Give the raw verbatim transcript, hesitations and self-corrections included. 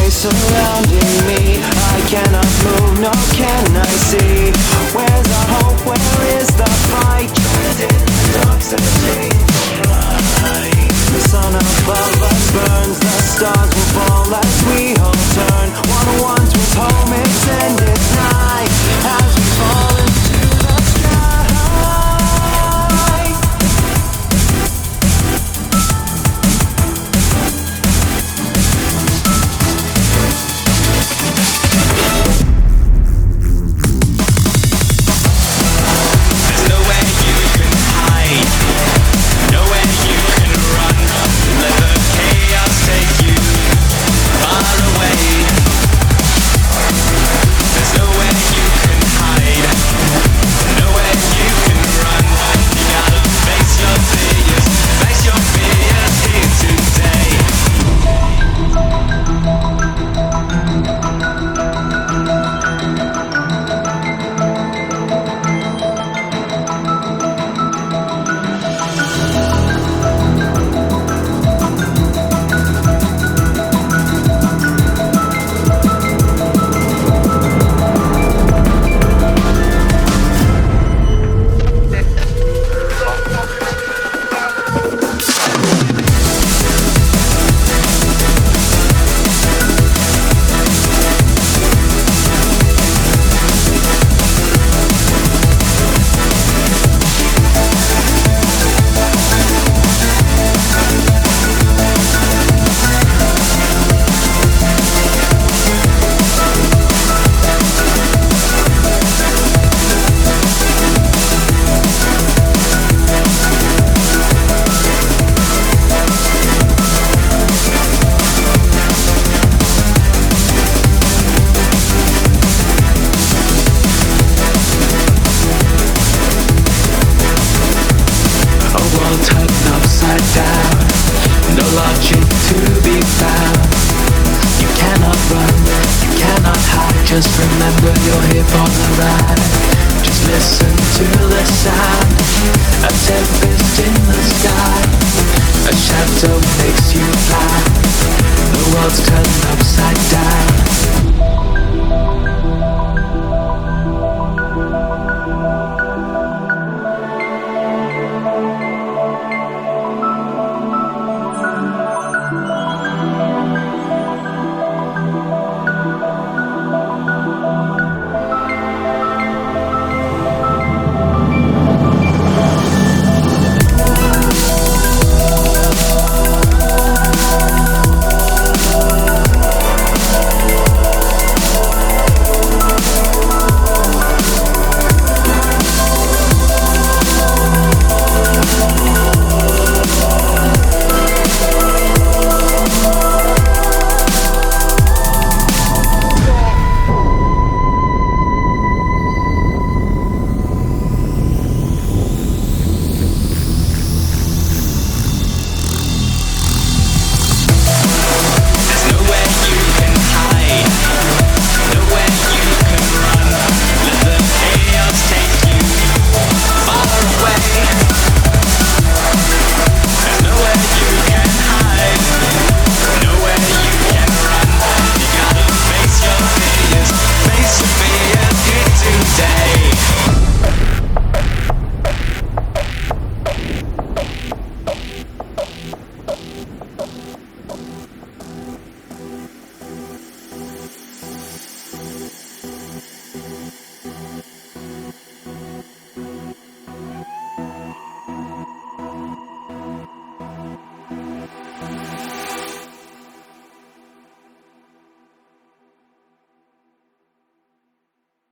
surrounding me. I cannot move, nor can I see. Where's the hope, where is the fight? Trapped in the dark, searching for light. The sun above us burns, the stars will fall as we all turn. What once was home is ended night as we fall into the sky. Just remember you're here for the ride. Just listen to the sound. A tempest in the sky. A shadow makes you fly.